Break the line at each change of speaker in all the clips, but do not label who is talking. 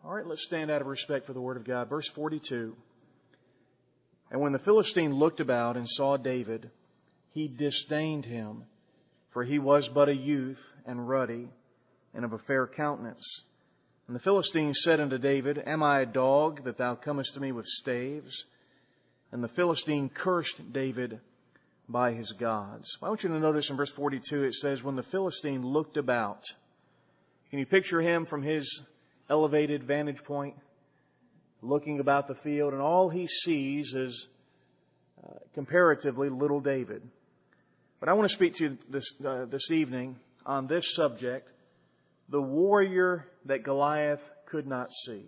All right, let's stand out of respect for the Word of God. Verse 42. And when the Philistine looked about and saw David, he disdained him, for he was but a youth and ruddy and of a fair countenance. And the Philistine said unto David, Am I a dog that thou comest to me with staves? And the Philistine cursed David by his gods. I want you to notice in verse 42 it says, when the Philistine looked about. Can you picture him from his elevated vantage point, looking about the field, and all he sees is comparatively little David. But I want to speak to you this evening on this subject, the warrior that Goliath could not see.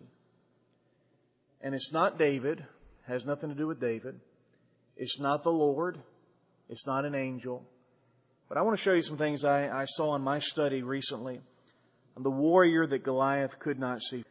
And it's not David, has nothing to do with David. It's not the Lord. It's not an angel. But I want to show you some things I saw in my study recently on the warrior that Goliath could not see.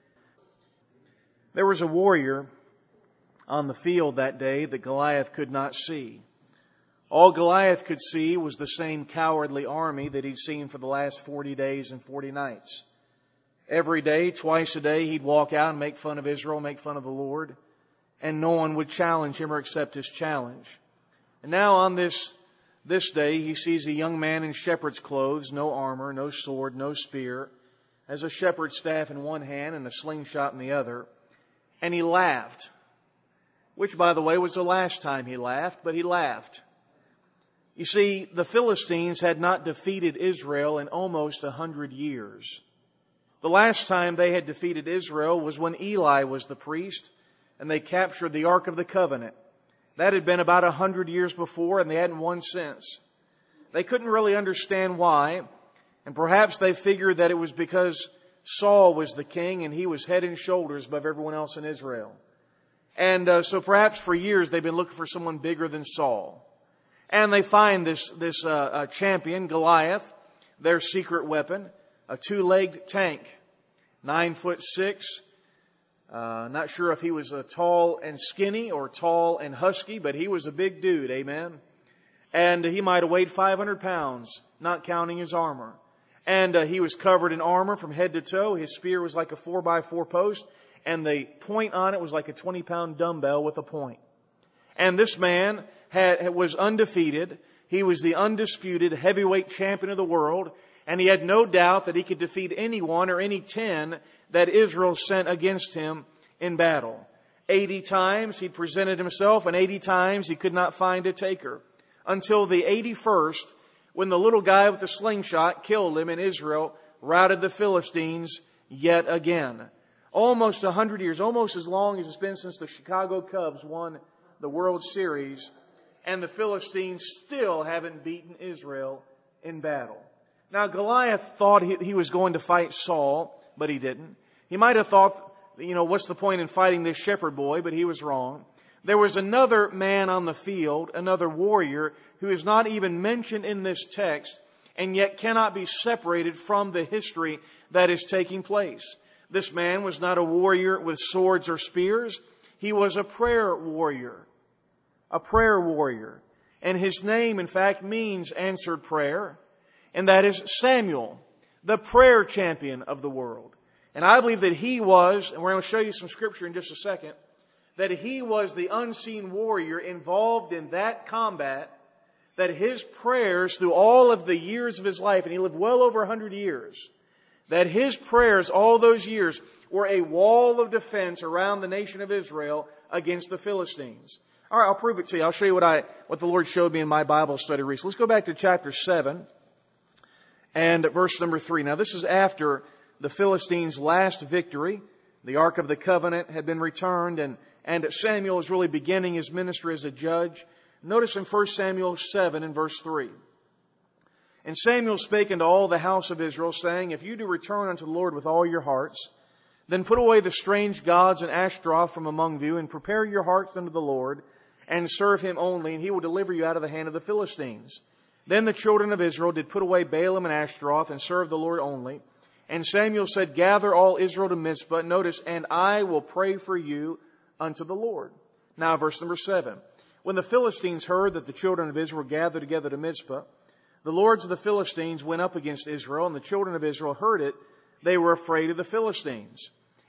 There was a warrior on the field that day that Goliath could not see. All Goliath could see was the same cowardly army that he'd seen for the last 40 days and 40 nights. Every day, twice a day, he'd walk out and make fun of Israel, make fun of the Lord, and no one would challenge him or accept his challenge. And now on this day, he sees a young man in shepherd's clothes, no armor, no sword, no spear, has a shepherd's staff in one hand and a slingshot in the other, and he laughed. Which, by the way, was the last time he laughed, but he laughed. You see, the Philistines had not defeated Israel in almost 100 years. The last time they had defeated Israel was when Eli was the priest and they captured the Ark of the Covenant. That had been about 100 years before, and they hadn't won since. They couldn't really understand why, and perhaps they figured that it was because Saul was the king and he was head and shoulders above everyone else in Israel. And so perhaps for years they've been looking for someone bigger than Saul. And they find this champion, Goliath, their secret weapon, a two-legged tank, 9'6". Not sure if he was tall and skinny or tall and husky, but he was a big dude, amen? And he might have weighed 500 pounds, not counting his armor. And he was covered in armor from head to toe. His spear was like a 4x4 post, and the point on it was like a 20-pound dumbbell with a point. And this man was undefeated. He was the undisputed heavyweight champion of the world, and he had no doubt that he could defeat anyone or any 10 that Israel sent against him in battle. 80 times he presented himself, and 80 times he could not find a taker. Until the 81st, when the little guy with the slingshot killed him, and Israel routed the Philistines yet again. Almost 100 years, almost as long as it's been since the Chicago Cubs won the World Series, and the Philistines still haven't beaten Israel in battle. Now, Goliath thought he was going to fight Saul, but he didn't. He might have thought, what's the point in fighting this shepherd boy, but he was wrong. There was another man on the field, another warrior, who is not even mentioned in this text, and yet cannot be separated from the history that is taking place. This man was not a warrior with swords or spears. He was a prayer warrior. A prayer warrior. And his name, in fact, means answered prayer. And that is Samuel, the prayer champion of the world. And I believe that he was, and we're going to show you some scripture in just a second, that he was the unseen warrior involved in that combat, that his prayers through all of the years of his life, and he lived well over 100 years, that his prayers all those years were a wall of defense around the nation of Israel against the Philistines. All right, I'll prove it to you. I'll show you what the Lord showed me in my Bible study recently. Let's go back to chapter 7 and verse number 3. Now, this is after the Philistines' last victory. The Ark of the Covenant had been returned, and Samuel is really beginning his ministry as a judge. Notice in 1 Samuel 7 and verse 3. And Samuel spake unto all the house of Israel, saying, If you do return unto the Lord with all your hearts, then put away the strange gods and Ashtaroth from among you, and prepare your hearts unto the Lord, and serve Him only, and He will deliver you out of the hand of the Philistines. Then the children of Israel did put away Baalim and Ashtaroth, and serve the Lord only. And Samuel said, Gather all Israel to Mizpah. Notice, and I will pray for you unto the Lord. Now, verse number 7. When the Philistines heard that the children of Israel gathered together to Mizpah, the lords of the Philistines went up against Israel, and the children of Israel heard it. They were afraid of the Philistines.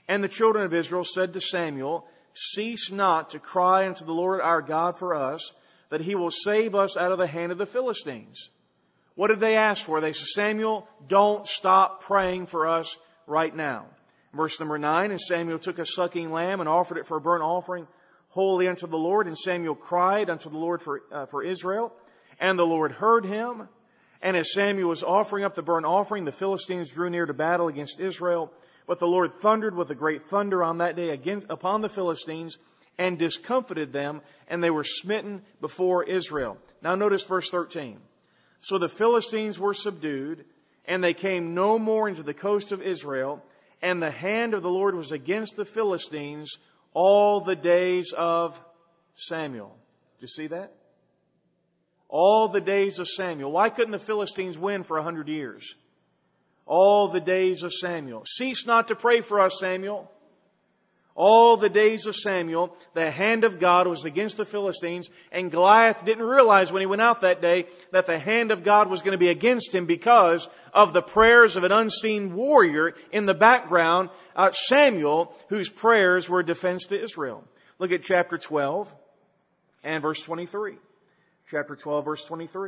And the children of Israel said to Samuel, Cease not to cry unto the Lord our God for us, that He will save us out of the hand of the Philistines. What did they ask for? They said, Samuel, don't stop praying for us right now. Verse number 9, And Samuel took a sucking lamb and offered it for a burnt offering holy unto the Lord. And Samuel cried unto the Lord for Israel. And the Lord heard him. And as Samuel was offering up the burnt offering, the Philistines drew near to battle against Israel. But the Lord thundered with a great thunder on that day upon the Philistines and discomfited them, and they were smitten before Israel. Now notice verse 13. So the Philistines were subdued, and they came no more into the coast of Israel, and the hand of the Lord was against the Philistines all the days of Samuel. Did you see that? All the days of Samuel. Why couldn't the Philistines win for 100 years? All the days of Samuel. Cease not to pray for us, Samuel. All the days of Samuel, the hand of God was against the Philistines, and Goliath didn't realize when he went out that day that the hand of God was going to be against him because of the prayers of an unseen warrior in the background, Samuel, whose prayers were a defense to Israel. Look at chapter 12 and verse 23. Chapter 12, verse 23.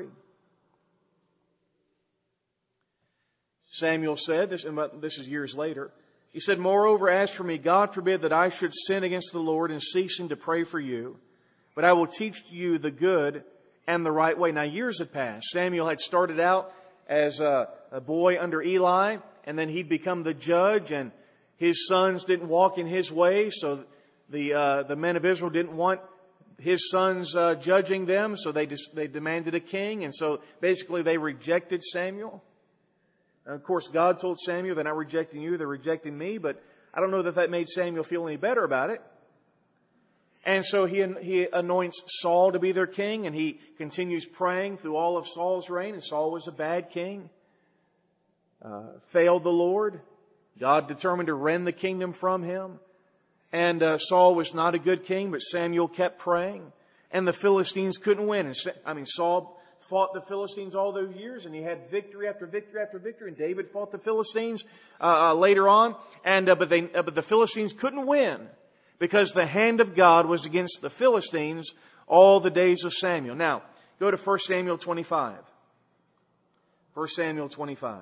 Samuel said, this is years later, he said, Moreover, as for me, God forbid that I should sin against the Lord in ceasing to pray for you, but I will teach you the good and the right way. Now, years had passed. Samuel had started out as a boy under Eli, and then he'd become the judge, and his sons didn't walk in his way, so the men of Israel didn't want his sons judging them, so they demanded a king, and so basically they rejected Samuel. And of course, God told Samuel, they're not rejecting you, they're rejecting me, but I don't know that made Samuel feel any better about it. And so he anoints Saul to be their king, and he continues praying through all of Saul's reign, and Saul was a bad king, failed the Lord. God determined to rend the kingdom from him. And Saul was not a good king, but Samuel kept praying, and the Philistines couldn't win. Saul fought the Philistines all those years, and he had victory after victory after victory. And David fought the Philistines later on, but the Philistines couldn't win because the hand of God was against the Philistines all the days of Samuel. Now, go to 1 Samuel 25. 1 Samuel 25.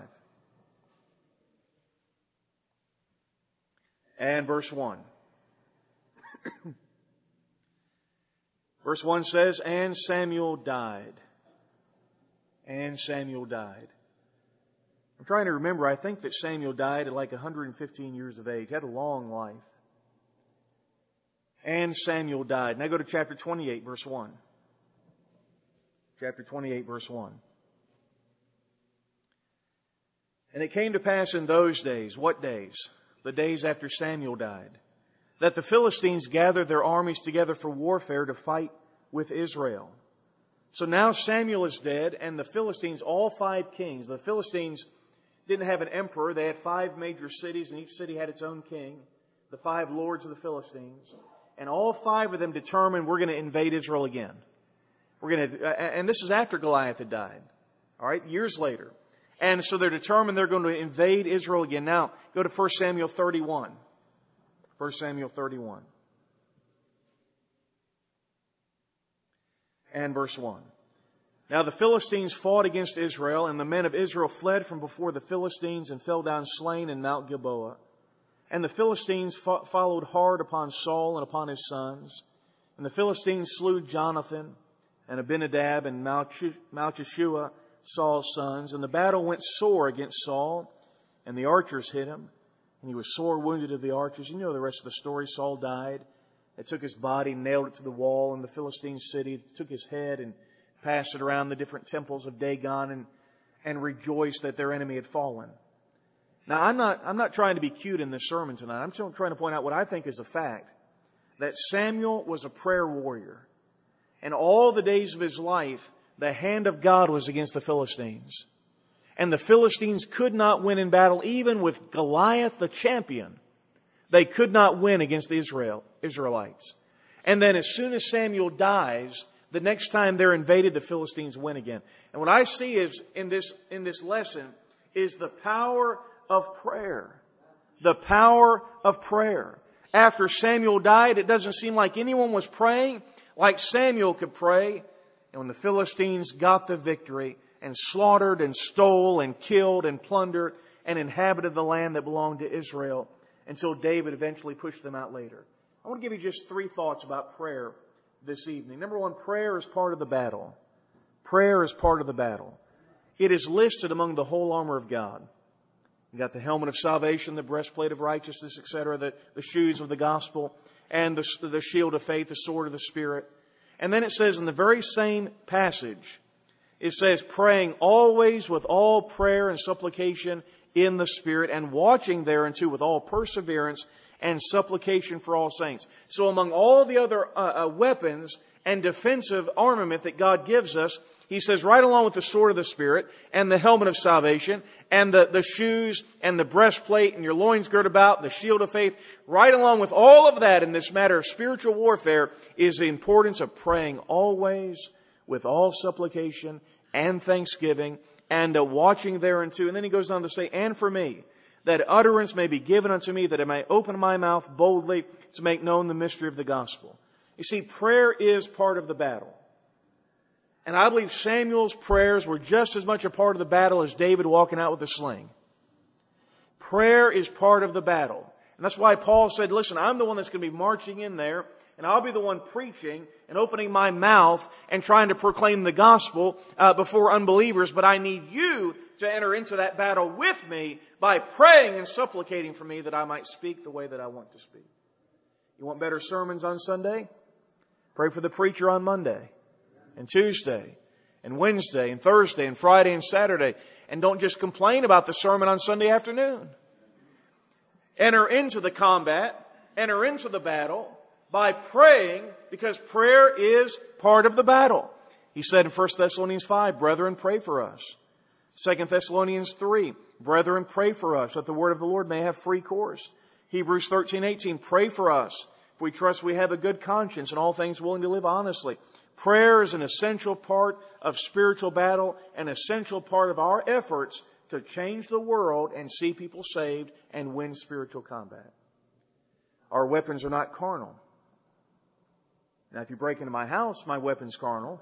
And verse 1. Verse 1 says, And Samuel died. And Samuel died. I'm trying to remember, I think that Samuel died at like 115 years of age. He had a long life. And Samuel died. Now go to chapter 28, verse 1. Chapter 28, verse 1. And it came to pass in those days, what days? The days after Samuel died, that the Philistines gathered their armies together for warfare to fight with Israel. So now Samuel is dead, and the Philistines, all 5 kings, the Philistines didn't have an emperor. They had 5 major cities, and each city had its own king, the 5 lords of the Philistines. And all 5 of them determined, we're going to invade Israel again. And this is after Goliath had died. All right, years later. And so they're determined they're going to invade Israel again. Now, go to 1 Samuel 31. 1 Samuel 31. And verse 1. Now the Philistines fought against Israel, and the men of Israel fled from before the Philistines and fell down slain in Mount Gilboa. And the Philistines followed hard upon Saul and upon his sons. And the Philistines slew Jonathan and Abinadab and Malchishua, Saul's sons. And the battle went sore against Saul, and the archers hit him. And he was sore wounded of the archers. You know the rest of the story. Saul died. They took his body, nailed it to the wall in the Philistine city, took his head and passed it around the different temples of Dagon and rejoiced that their enemy had fallen. Now, I'm not trying to be cute in this sermon tonight. I'm trying to point out what I think is a fact. That Samuel was a prayer warrior. And all the days of his life, the hand of God was against the Philistines. And the Philistines could not win in battle, even with Goliath the champion. They could not win against the Israelites. And then as soon as Samuel dies, the next time they're invaded, the Philistines win again. And what I see is in this lesson is the power of prayer. The power of prayer. After Samuel died, it doesn't seem like anyone was praying like Samuel could pray. And when the Philistines got the victory and slaughtered and stole and killed and plundered and inhabited the land that belonged to Israel until David eventually pushed them out later. I want to give you just 3 thoughts about prayer this evening. Number 1, prayer is part of the battle. Prayer is part of the battle. It is listed among the whole armor of God. You got the helmet of salvation, the breastplate of righteousness, etc., the shoes of the gospel, and the shield of faith, the sword of the Spirit. And then it says in the very same passage, it says, praying always with all prayer and supplication in the Spirit, and watching thereunto with all perseverance and supplication for all saints. So among all the other weapons and defensive armament that God gives us, He says right along with the sword of the Spirit and the helmet of salvation and the shoes and the breastplate and your loins girt about, the shield of faith, right along with all of that in this matter of spiritual warfare is the importance of praying always with all supplication and thanksgiving and watching thereunto. And then he goes on to say, and for me, that utterance may be given unto me, that I may open my mouth boldly to make known the mystery of the gospel. You see, prayer is part of the battle. And I believe Samuel's prayers were just as much a part of the battle as David walking out with a sling. Prayer is part of the battle. And that's why Paul said, listen, I'm the one that's going to be marching in there, and I'll be the one preaching and opening my mouth and trying to proclaim the gospel before unbelievers, but I need you to enter into that battle with me by praying and supplicating for me that I might speak the way that I want to speak. You want better sermons on Sunday? Pray for the preacher on Monday and Tuesday and Wednesday and Thursday and Friday and Saturday. And don't just complain about the sermon on Sunday afternoon. Enter into the combat, enter into the battle by praying, because prayer is part of the battle. He said in 1 Thessalonians 5, brethren, pray for us. 2 Thessalonians 3, brethren, pray for us, that the word of the Lord may have free course. Hebrews 13:18, pray for us, for we trust we have a good conscience and all things willing to live honestly. Prayer is an essential part of spiritual battle, an essential part of our efforts to change the world and see people saved and win spiritual combat. Our weapons are not carnal. Now, if you break into my house, my weapon's carnal.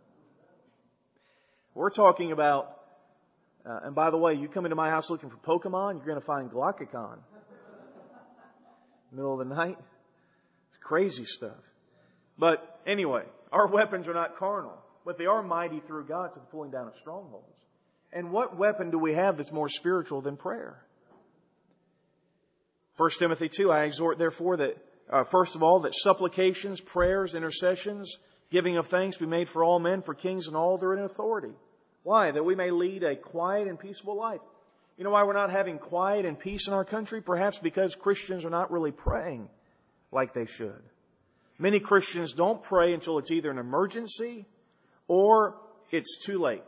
We're talking about, and by the way, you come into my house looking for Pokemon, you're going to find Glocacon. Middle of the night. It's crazy stuff. But anyway, our weapons are not carnal, but they are mighty through God to the pulling down of strongholds. And what weapon do we have that's more spiritual than prayer? 1 Timothy 2, I exhort therefore that, first of all, that supplications, prayers, intercessions, giving of thanks be made for all men, for kings and all that are in authority. Why? That we may lead a quiet and peaceable life. You know why we're not having quiet and peace in our country? Perhaps because Christians are not really praying like they should. Many Christians don't pray until it's either an emergency or it's too late.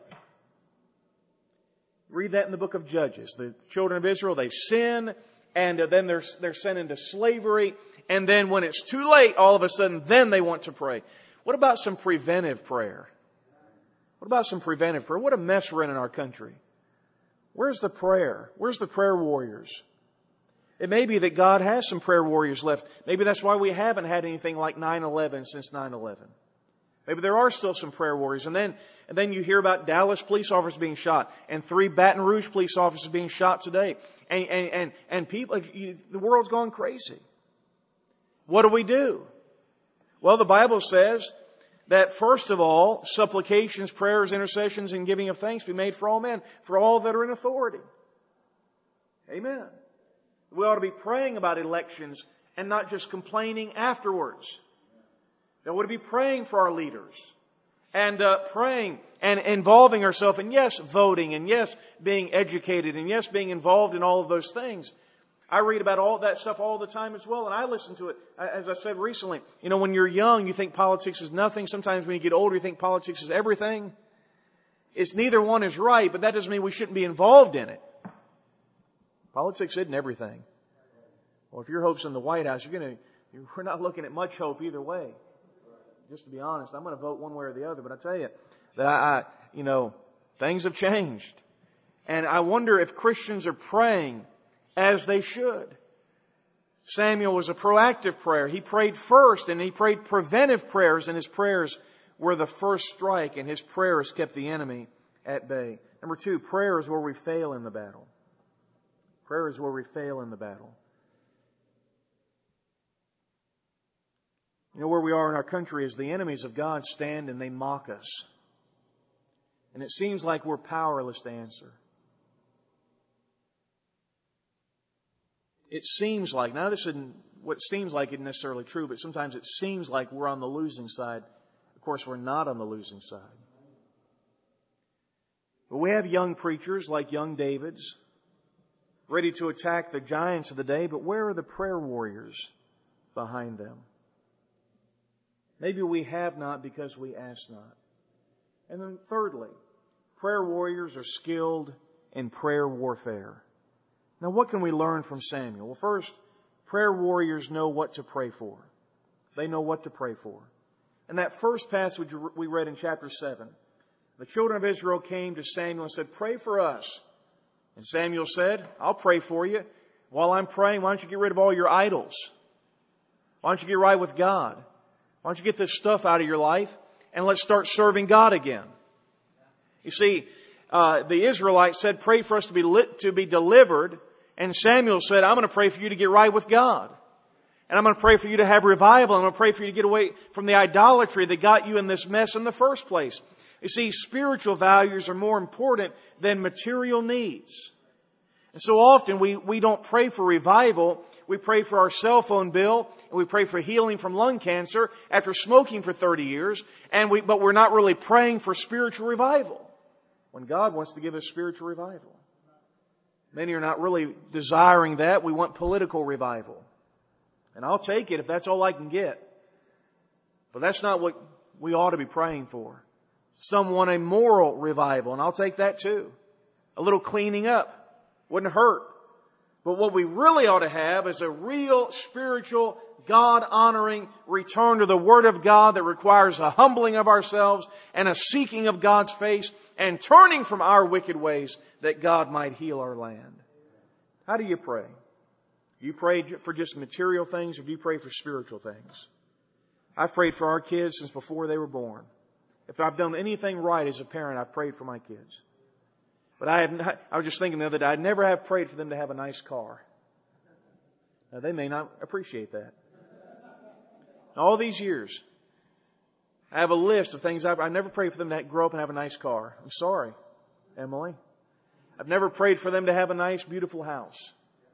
Read that in the book of Judges. The children of Israel, they sin, and then they're sent into slavery. And then when it's too late, all of a sudden, then they want to pray. What about some preventive prayer? What about some preventive prayer? What a mess we're in our country. Where's the prayer? Where's the prayer warriors? It may be that God has some prayer warriors left. Maybe that's why we haven't had anything like 9/11 since 9/11. Maybe there are still some prayer warriors. And then you hear about Dallas police officers being shot and 3 Baton Rouge police officers being shot today. And people, the world's gone crazy. What do? Well, the Bible says that first of all, supplications, prayers, intercessions, and giving of thanks be made for all men, for all that are in authority. Amen. We ought to be praying about elections and not just complaining afterwards. That we ought to be praying for our leaders and praying and involving ourselves in, yes, voting, and yes, being educated, and yes, being involved in all of those things. I read about all that stuff all the time as well, and I listen to it. As I said recently, you know, when you're young, you think politics is nothing. Sometimes when you get older, you think politics is everything. It's neither one is right, but that doesn't mean we shouldn't be involved in it. Politics isn't everything. Well, if your hope's in the White House, we're not looking at much hope either way. Just to be honest, I'm going to vote one way or the other, but I tell you that things have changed. And I wonder if Christians are praying as they should. Samuel was a proactive prayer. He prayed first, and he prayed preventive prayers, and his prayers were the first strike, and his prayers kept the enemy at bay. Number 2, prayer is where we fail in the battle. Prayer is where we fail in the battle. You know, where we are in our country is the enemies of God stand and they mock us. And it seems like we're powerless to answer. It seems like, now this isn't, what seems like isn't necessarily true, but sometimes it seems like we're on the losing side. Of course, we're not on the losing side. But we have young preachers like young Davids, ready to attack the giants of the day, but where are the prayer warriors behind them? Maybe we have not because we ask not. And then thirdly, prayer warriors are skilled in prayer warfare. Now, what can we learn from Samuel? Well, first, prayer warriors know what to pray for. They know what to pray for. In that first passage we read in chapter 7, the children of Israel came to Samuel and said, "Pray for us." And Samuel said, "I'll pray for you. While I'm praying, why don't you get rid of all your idols? Why don't you get right with God? Why don't you get this stuff out of your life and let's start serving God again?" You see, the Israelites said, "Pray for us to be delivered." And Samuel said, "I'm going to pray for you to get right with God. And I'm going to pray for you to have revival. I'm going to pray for you to get away from the idolatry that got you in this mess in the first place." You see, spiritual values are more important than material needs. And so often we don't pray for revival. We pray for our cell phone bill, and we pray for healing from lung cancer after smoking for 30 years, but we're not really praying for spiritual revival when God wants to give us spiritual revival. Many are not really desiring that. We want political revival. And I'll take it if that's all I can get. But that's not what we ought to be praying for. Some want a moral revival, and I'll take that too. A little cleaning up wouldn't hurt. But what we really ought to have is a real spiritual, God-honoring return to the Word of God that requires a humbling of ourselves and a seeking of God's face and turning from our wicked ways that God might heal our land. How do you pray? Do you pray for just material things, or do you pray for spiritual things? I've prayed for our kids since before they were born. If I've done anything right as a parent, I've prayed for my kids. But I was just thinking the other day, I'd never have prayed for them to have a nice car. Now, they may not appreciate that. All these years, I have a list of things I never prayed for them to grow up and have a nice car. I'm sorry, Emily. I've never prayed for them to have a nice, beautiful house.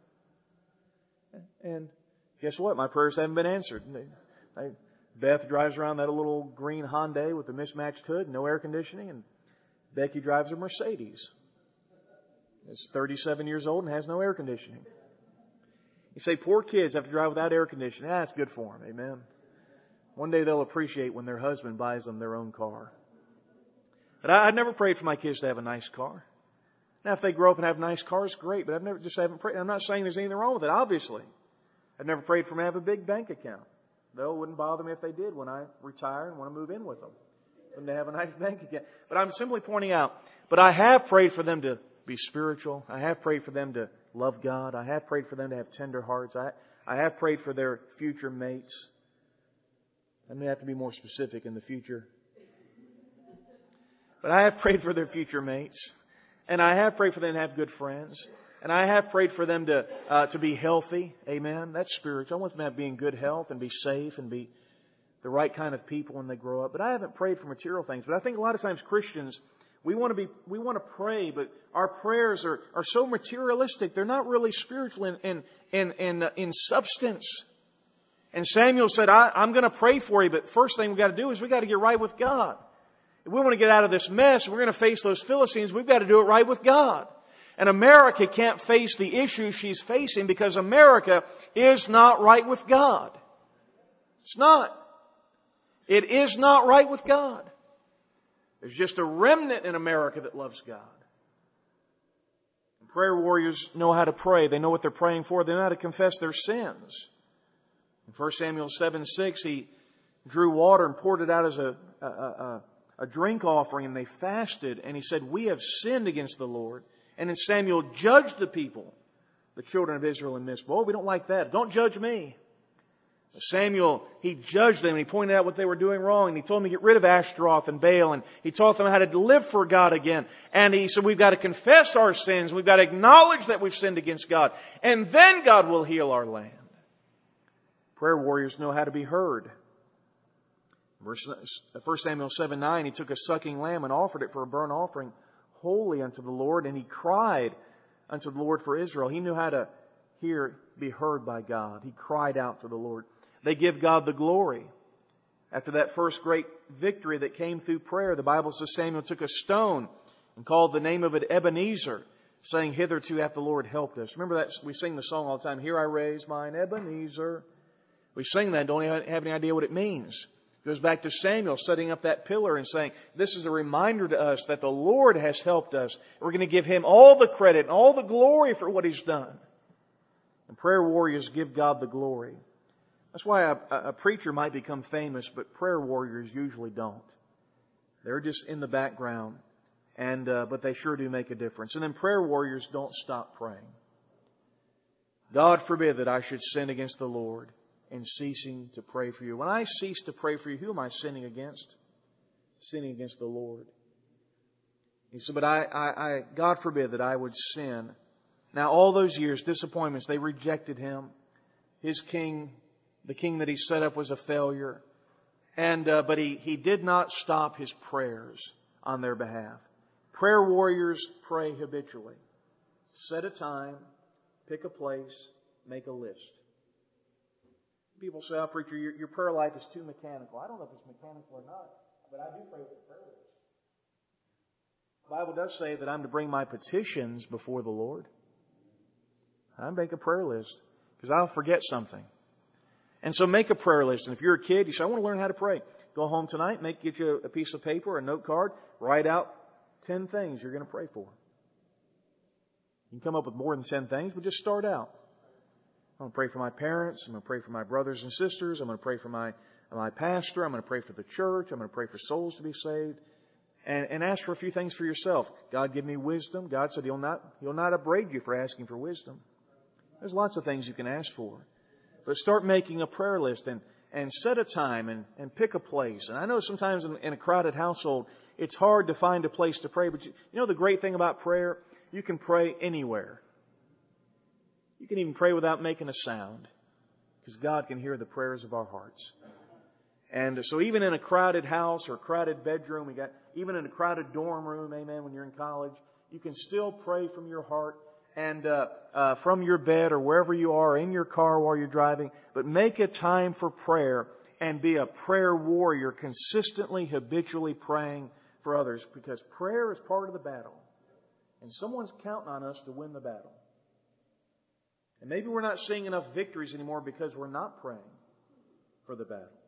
And guess what? My prayers haven't been answered. Beth drives around that little green Hyundai with a mismatched hood, no air conditioning, and Becky drives a Mercedes. It's 37 years old and has no air conditioning. You say, poor kids have to drive without air conditioning. That's good for them. Amen. One day they'll appreciate when their husband buys them their own car. But I've never prayed for my kids to have a nice car. Now, if they grow up and have nice cars, great. But haven't prayed. I'm not saying there's anything wrong with it, obviously. I've never prayed for them to have a big bank account. Though it wouldn't bother me if they did when I retire and want to move in with them. Them to have a nice bank account. But I'm simply pointing out, but I have prayed for them to be spiritual. I have prayed for them to love God. I have prayed for them to have tender hearts. I have prayed for their future mates. I may have to be more specific in the future. But I have prayed for their future mates. And I have prayed for them to have good friends. And I have prayed for them to be healthy. Amen. That's spiritual. I want them to be in good health and be safe and be the right kind of people when they grow up. But I haven't prayed for material things. But I think a lot of times Christians, we want to pray, but our prayers are so materialistic. They're not really spiritual in substance. And Samuel said, I'm going to pray for you, but first thing we've got to do is we've got to get right with God. If we want to get out of this mess, we're going to face those Philistines, we've got to do it right with God. And America can't face the issues she's facing because America is not right with God. It's not. It is not right with God. There's just a remnant in America that loves God. And prayer warriors know how to pray. They know what they're praying for. They know how to confess their sins. In 1 Samuel 7:6, he drew water and poured it out as a drink offering, and they fasted. And he said, "We have sinned against the Lord." And then Samuel judged the people the children of Israel in Mizpah. Oh, we don't like that. Don't judge me. Samuel, he judged them and he pointed out what they were doing wrong, and he told them to get rid of Ashtaroth and Baal, and he taught them how to live for God again. And he said we've got to confess our sins, we've got to acknowledge that we've sinned against God, and then God will heal our land. Prayer warriors know how to be heard. 1 Samuel 7:9, he took a sucking lamb and offered it for a burnt offering holy unto the Lord, and he cried unto the Lord for Israel. He knew how to be heard by God. He cried out for the Lord. They give God the glory. After that first great victory that came through prayer, the Bible says Samuel took a stone and called the name of it Ebenezer, saying, hitherto hath the Lord helped us. Remember that? We sing the song all the time, Here I raise mine Ebenezer. We sing that and don't have any idea what it means. It goes back to Samuel setting up that pillar and saying, this is a reminder to us that the Lord has helped us. We're going to give Him all the credit and all the glory for what He's done. And prayer warriors give God the glory. That's why a preacher might become famous, but prayer warriors usually don't. They're just in the background, but they sure do make a difference. And then prayer warriors don't stop praying. God forbid that I should sin against the Lord in ceasing to pray for you. When I cease to pray for you, who am I sinning against? Sinning against the Lord. He said, but God forbid that I would sin. Now, all those years, disappointments, they rejected Him. His king, the king that He set up, was a failure. But he did not stop His prayers on their behalf. Prayer warriors pray habitually. Set a time, pick a place, make a list. People say, oh, preacher, your prayer life is too mechanical. I don't know if it's mechanical or not, but I do pray with a prayer list. The Bible does say that I'm to bring my petitions before the Lord. I make a prayer list because I'll forget something. And so make a prayer list. And if you're a kid, you say, I want to learn how to pray. Go home tonight, get you a piece of paper, a note card, write out 10 things you're going to pray for. You can come up with more than 10 things, but just start out. I'm going to pray for my parents. I'm going to pray for my brothers and sisters. I'm going to pray for my pastor. I'm going to pray for the church. I'm going to pray for souls to be saved. And ask for a few things for yourself. God, give me wisdom. God said He'll not upbraid you for asking for wisdom. There's lots of things you can ask for. But start making a prayer list and set a time and pick a place. And I know sometimes in a crowded household, it's hard to find a place to pray. But you know the great thing about prayer? You can pray anywhere. You can even pray without making a sound, because God can hear the prayers of our hearts. And so even in a crowded house or a crowded bedroom, even in a crowded dorm room, amen, when you're in college, you can still pray from your heart and from your bed or wherever you are, in your car while you're driving. But make a time for prayer and be a prayer warrior, consistently, habitually praying for others, because prayer is part of the battle. And someone's counting on us to win the battle. And maybe we're not seeing enough victories anymore because we're not praying for the battle.